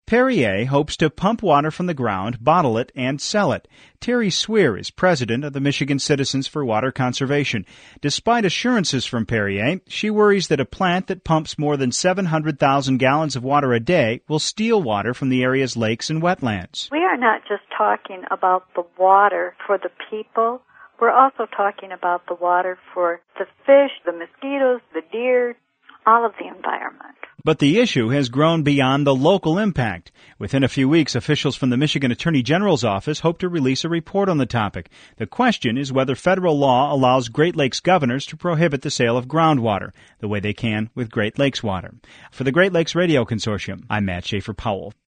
Perrier hopes to pump water from the ground, bottle it, and sell it. Terry Swear is president of the Michigan Citizens for Water Conservation. Despite assurances from Perrier, she worries that a plant that pumps more than 700,000 gallons of water a day will steal water from the area's lakes and wetlands. We are not just talking about the water for the people. We're also talking about the water for the fish, the mosquitoes, the deer, all of the environment. But the issue has grown beyond the local impact. Within a few weeks, officials from the Michigan Attorney General's office hope to release a report on the topic. The question is whether federal law allows Great Lakes governors to prohibit the sale of groundwater, the way they can with Great Lakes water. For the Great Lakes Radio Consortium, I'm Matt Schaefer-Powell.